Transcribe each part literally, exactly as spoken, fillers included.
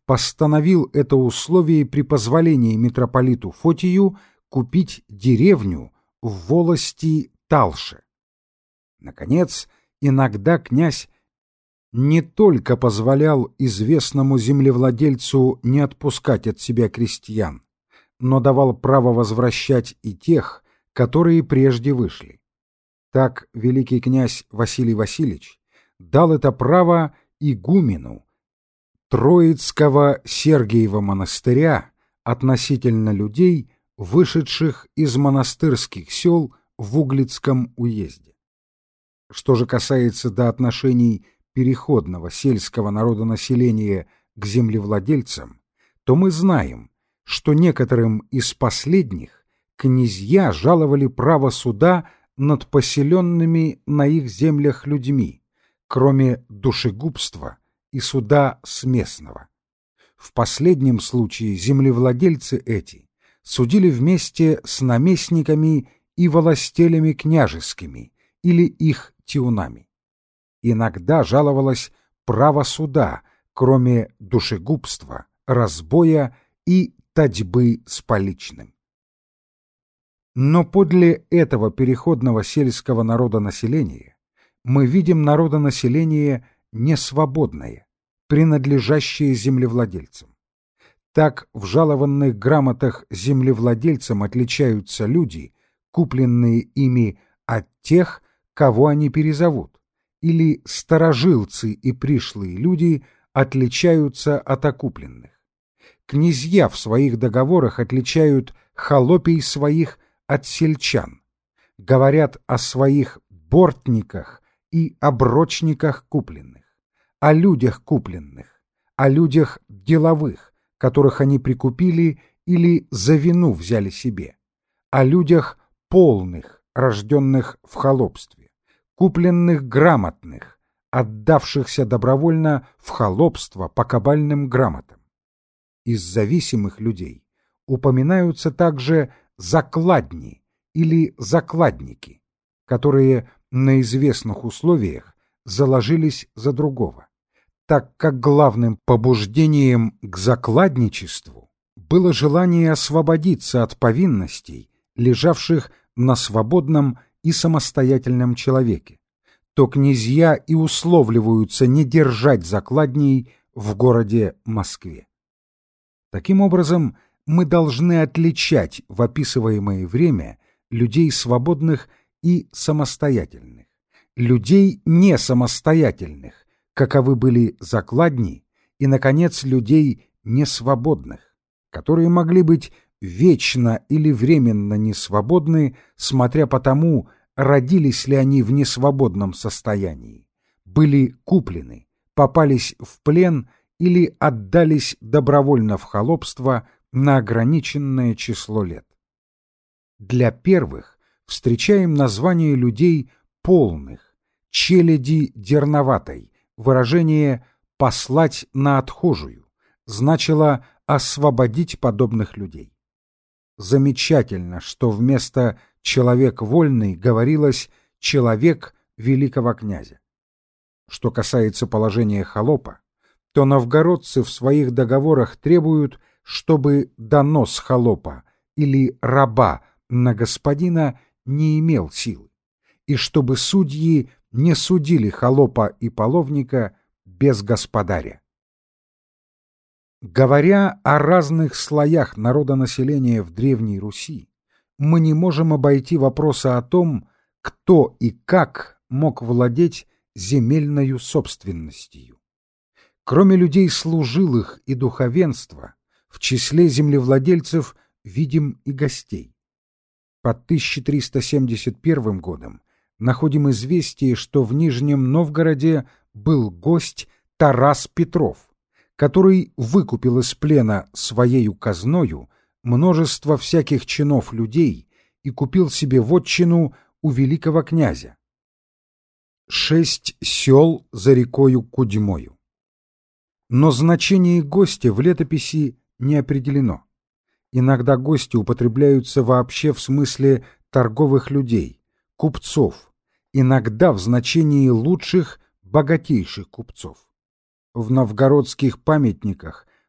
постановил это условие при позволении митрополиту Фотию купить деревню в волости Талше. Наконец, иногда князь не только позволял известному землевладельцу не отпускать от себя крестьян, но давал право возвращать и тех, которые прежде вышли. Так великий князь Василий Васильевич дал это право игумену Троицкого Сергиева монастыря относительно людей, вышедших из монастырских сел в Углицком уезде. Что же касается до отношений переходного сельского народонаселения к землевладельцам, то мы знаем, что некоторым из последних князья жаловали право суда над поселенными на их землях людьми, кроме душегубства и суда сместного. В последнем случае землевладельцы эти судили вместе с наместниками и волостелями княжескими или их тиунами. Иногда жаловалось право суда, кроме душегубства, разбоя и татьбы с поличным. Но подле этого переходного сельского народонаселения мы видим народонаселение несвободное, принадлежащее землевладельцам. Так в жалованных грамотах землевладельцам отличаются люди, купленные ими от тех, кого они перезовут, или старожилцы и пришлые люди отличаются от окупленных. Князья в своих договорах отличают холопий своих от сельчан, говорят о своих бортниках и оброчниках купленных, о людях купленных, о людях деловых, которых они прикупили или за вину взяли себе, о людях полных, рожденных в холопстве, купленных грамотных, отдавшихся добровольно в холопство по кабальным грамотам. Из зависимых людей упоминаются также закладни или закладники, которые на известных условиях заложились за другого, так как главным побуждением к закладничеству было желание освободиться от повинностей, лежавших на свободном и самостоятельном человеке, то князья и условливаются не держать закладней в городе Москве. Таким образом, мы должны отличать в описываемое время людей свободных и самостоятельных, людей не самостоятельных, каковы были закладни, и, наконец, людей несвободных, которые могли быть вечно или временно несвободны, смотря по тому, родились ли они в несвободном состоянии, были куплены, попались в плен или отдались добровольно в холопство на ограниченное число лет. Для первых встречаем название людей полных, челяди дерноватой, выражение «послать на отхожую» значило освободить подобных людей. Замечательно, что вместо «человек вольный» говорилось «человек великого князя». Что касается положения холопа, то новгородцы в своих договорах требуют, чтобы донос холопа или раба на господина не имел силы, и чтобы судьи не судили холопа и половника без господаря. Говоря о разных слоях народонаселения в Древней Руси, мы не можем обойти вопроса о том, кто и как мог владеть земельною собственностью. Кроме людей служилых и духовенства, в числе землевладельцев видим и гостей. Под тысяча триста семьдесят первым годом находим известие, что в Нижнем Новгороде был гость Тарас Петров, который выкупил из плена своею казною множество всяких чинов людей и купил себе вотчину у великого князя. Шесть сел за рекою Кудьмою. Но значение гостя в летописи не определено. Иногда гости употребляются вообще в смысле торговых людей, купцов, иногда в значении лучших, богатейших купцов. В новгородских памятниках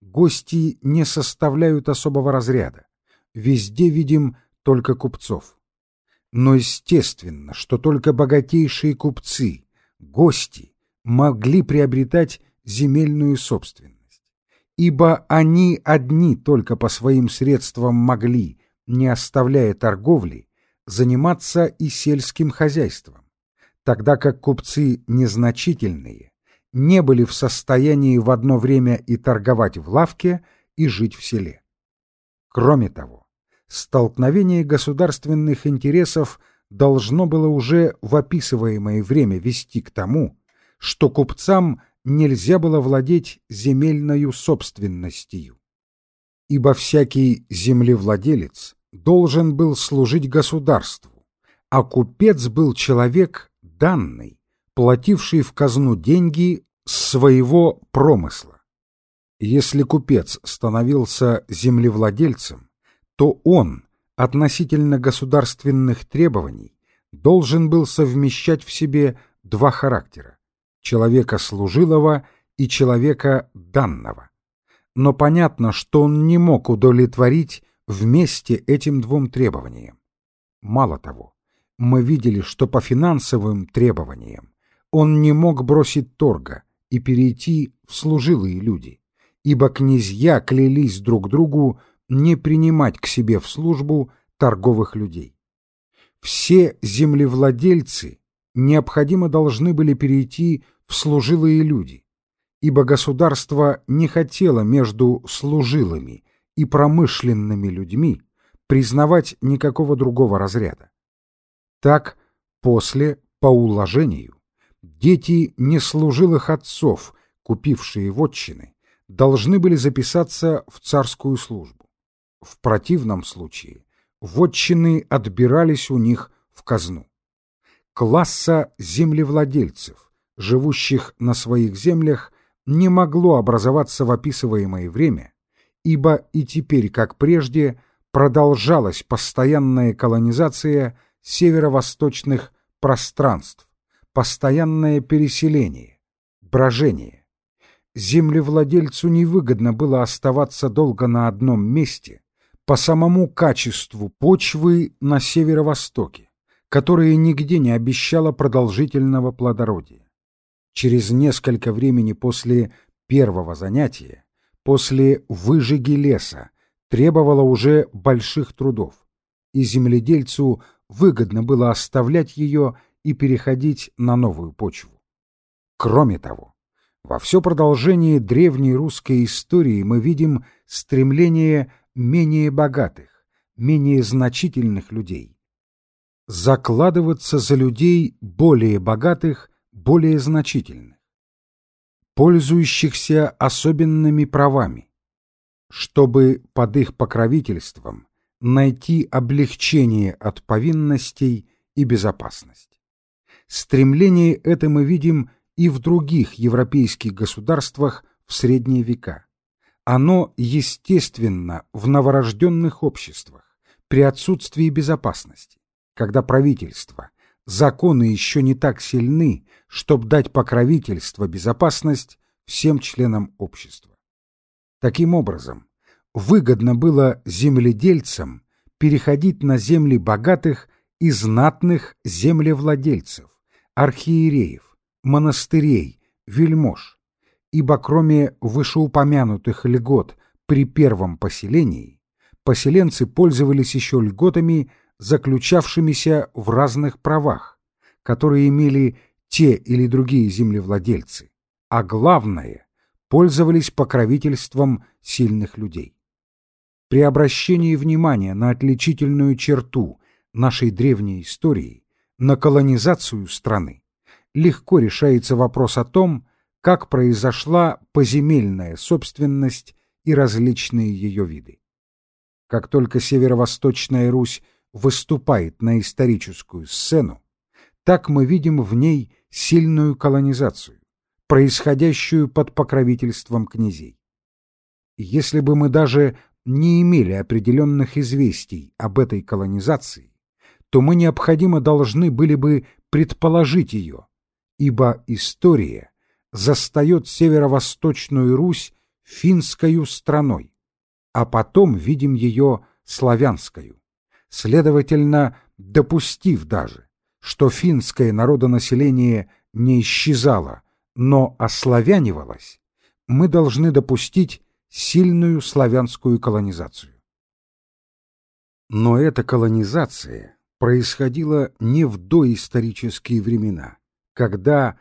гости не составляют особого разряда. Везде видим только купцов. Но естественно, что только богатейшие купцы, гости, могли приобретать земельную собственность, ибо они одни только по своим средствам могли, не оставляя торговли, заниматься и сельским хозяйством, тогда как купцы незначительные не были в состоянии в одно время и торговать в лавке, и жить в селе. Кроме того, столкновение государственных интересов должно было уже в описываемое время вести к тому, что купцам нельзя было владеть земельною собственностью, ибо всякий землевладелец должен был служить государству, а купец был человек данный, плативший в казну деньги с своего промысла. Если купец становился землевладельцем, то он относительно государственных требований должен был совмещать в себе два характера – человека служилого и человека данного. Но понятно, что он не мог удовлетворить вместе этим двум требованиям. Мало того, мы видели, что по финансовым требованиям он не мог бросить торга и перейти в служилые люди, ибо князья клялись друг другу не принимать к себе в службу торговых людей. Все землевладельцы необходимо должны были перейти в служилые люди, ибо государство не хотело между служилыми и промышленными людьми признавать никакого другого разряда. Так, после, по уложению, дети неслужилых отцов, купившие вотчины, должны были записаться в царскую службу. В противном случае вотчины отбирались у них в казну. Класса землевладельцев, живущих на своих землях, не могло образоваться в описываемое время, ибо и теперь, как прежде, продолжалась постоянная колонизация северо-восточных пространств, постоянное переселение, брожение. Землевладельцу невыгодно было оставаться долго на одном месте по самому качеству почвы на северо-востоке, которое нигде не обещало продолжительного плодородия. Через несколько времени после первого занятия, после выжиги леса, требовало уже больших трудов, и земледельцу выгодно было оставлять ее и переходить на новую почву. Кроме того, во все продолжение древней русской истории мы видим стремление менее богатых, менее значительных людей закладываться за людей более богатых, более значительных, пользующихся особенными правами, чтобы под их покровительством найти облегчение от повинностей и безопасность. Стремление это мы видим и в других европейских государствах в средние века. Оно естественно в новорожденных обществах, при отсутствии безопасности, когда правительство, законы еще не так сильны, чтобы дать покровительство, безопасность всем членам общества. Таким образом, выгодно было земледельцам переходить на земли богатых и знатных землевладельцев, архиереев, монастырей, вельмож, ибо кроме вышеупомянутых льгот при первом поселении, поселенцы пользовались еще льготами, заключавшимися в разных правах, которые имели те или другие землевладельцы, а главное, пользовались покровительством сильных людей. При обращении внимания на отличительную черту нашей древней истории, на колонизацию страны, легко решается вопрос о том, как произошла поземельная собственность и различные ее виды. Как только Северо-Восточная Русь выступает на историческую сцену, так мы видим в ней сильную колонизацию, происходящую под покровительством князей. Если бы мы даже не имели определенных известий об этой колонизации, то мы необходимо должны были бы предположить ее, ибо история застает Северо-Восточную Русь финскою страной, а потом видим ее славянскою. Следовательно, допустив даже, что финское народонаселение не исчезало, но ославянивалось, мы должны допустить сильную славянскую колонизацию. Но эта колонизация происходила не в доисторические времена, когда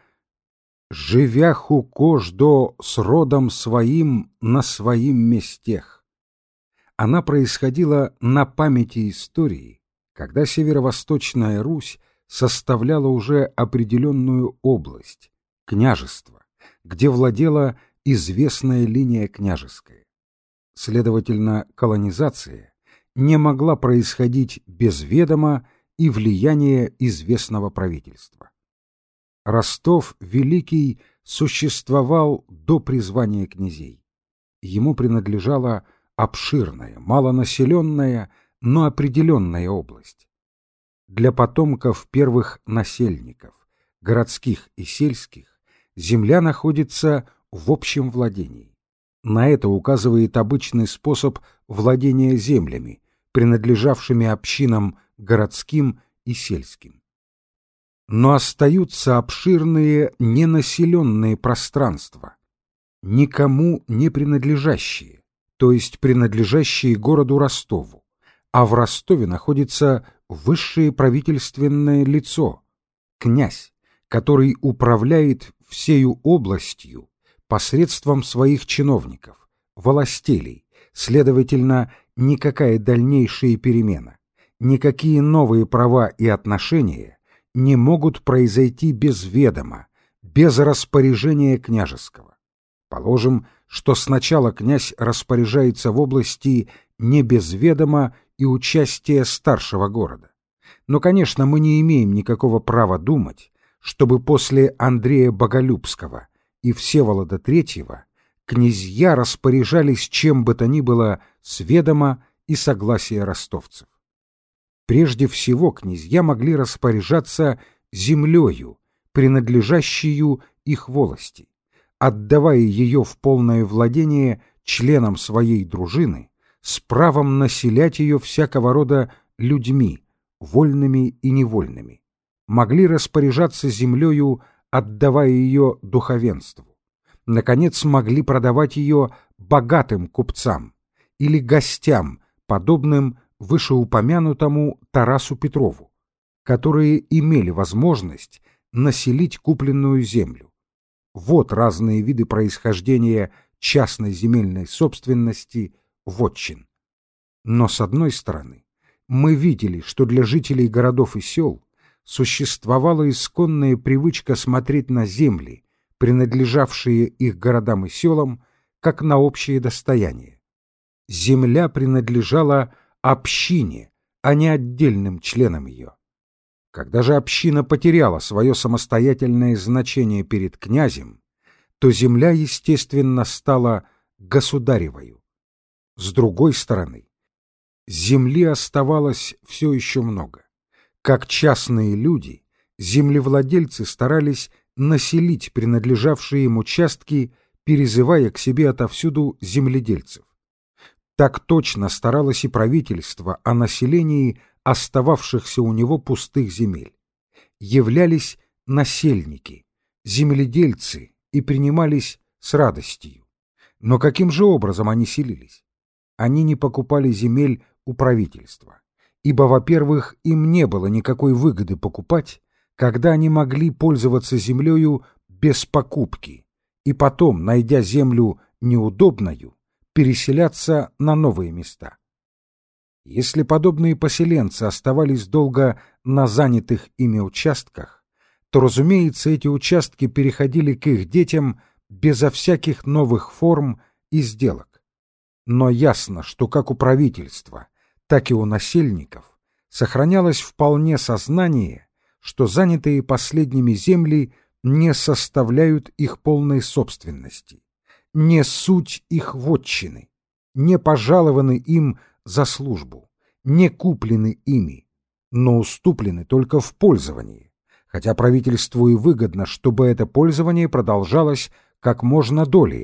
«живяху кождо с родом своим на своим местех». Она происходила на памяти истории, когда Северо-Восточная Русь составляла уже определенную область, княжество, где владела известная линия княжеская. Следовательно, колонизация не могла происходить без ведома и влияния известного правительства. Ростов Великий существовал до призвания князей. Ему принадлежала обширная, малонаселенная, но определенная область. Для потомков первых насельников, городских и сельских, земля находится в общем владении. На это указывает обычный способ владения землями, принадлежавшими общинам городским и сельским. Но остаются обширные ненаселенные пространства, никому не принадлежащие, то есть принадлежащие городу Ростову, а в Ростове находится высшее правительственное лицо, князь, который управляет всею областью посредством своих чиновников, властелей, следовательно, никакая дальнейшая перемена, никакие новые права и отношения не могут произойти без ведома, без распоряжения княжеского. Положим, что сначала князь распоряжается в области не без ведома и участия старшего города. Но, конечно, мы не имеем никакого права думать, чтобы после Андрея Боголюбского и Всеволода Третьего князья распоряжались чем бы то ни было с ведома и согласия ростовцев. Прежде всего, князья могли распоряжаться землею, принадлежащую их волости, отдавая ее в полное владение членам своей дружины с правом населять ее всякого рода людьми, вольными и невольными, могли распоряжаться землею, отдавая ее духовенству, наконец, могли продавать ее богатым купцам или гостям, подобным вышеупомянутому Тарасу Петрову, которые имели возможность населить купленную землю. Вот разные виды происхождения частной земельной собственности вотчин. Но, с одной стороны, мы видели, что для жителей городов и сел существовала исконная привычка смотреть на земли, принадлежавшие их городам и селам, как на общее достояние. Земля принадлежала общине, а не отдельным членам ее. Когда же община потеряла свое самостоятельное значение перед князем, то земля, естественно, стала государевою. С другой стороны, земли оставалось все еще много. Как частные люди, землевладельцы старались населить принадлежавшие им участки, перезывая к себе отовсюду земледельцев. Так точно старалось и правительство о населении остававшихся у него пустых земель. Являлись насельники, земледельцы и принимались с радостью. Но каким же образом они селились? Они не покупали земель у правительства, ибо, во-первых, им не было никакой выгоды покупать, когда они могли пользоваться землею без покупки, и потом, найдя землю неудобною, переселяться на новые места. Если подобные поселенцы оставались долго на занятых ими участках, то, разумеется, эти участки переходили к их детям безо всяких новых форм и сделок. Но ясно, что как у правительства, так и у насельников сохранялось вполне сознание, что занятые последними земли не составляют их полной собственности, не суть их вотчины, не пожалованы им за службу, не куплены ими, но уступлены только в пользовании, хотя правительству и выгодно, чтобы это пользование продолжалось как можно долее,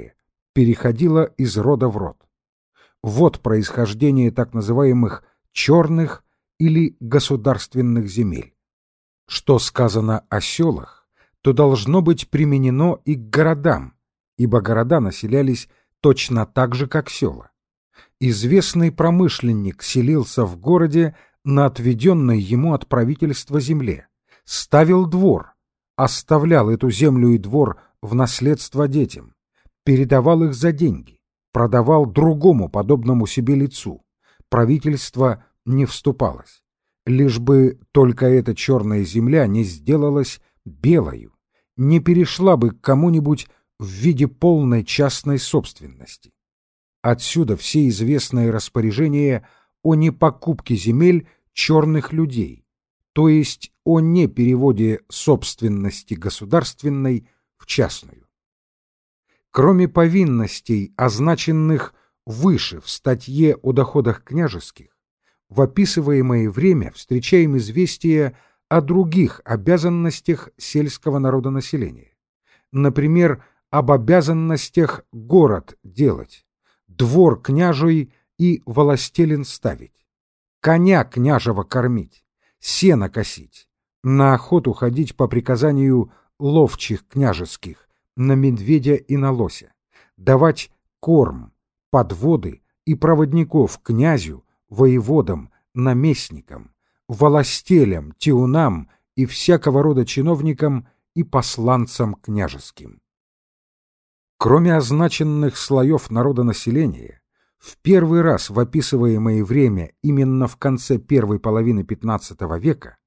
переходила из рода в род. Вот происхождение так называемых черных или государственных земель. Что сказано о селах, то должно быть применено и к городам, ибо города населялись точно так же, как села. Известный промышленник селился в городе на отведенной ему от правительства земле, ставил двор, оставлял эту землю и двор в наследство детям, передавал их за деньги, продавал другому подобному себе лицу. Правительство не вступалось, лишь бы только эта черная земля не сделалась белою, не перешла бы к кому-нибудь в виде полной частной собственности. Отсюда все известные распоряжения о непокупке земель черных людей, то есть о непереводе собственности государственной в частную. Кроме повинностей, означенных выше в статье о доходах княжеских, в описываемое время встречаем известия о других обязанностях сельского народонаселения. Например, об обязанностях город делать, двор княжий и волостелин ставить, коня княжего кормить, сено косить, на охоту ходить по приказанию ловчих княжеских, на медведя и на лося, давать корм, подводы и проводников князю, воеводам, наместникам, волостелям, тиунам и всякого рода чиновникам и посланцам княжеским. Кроме означенных слоев народонаселения, в первый раз в описываемое время именно в конце первой половины пятнадцатого века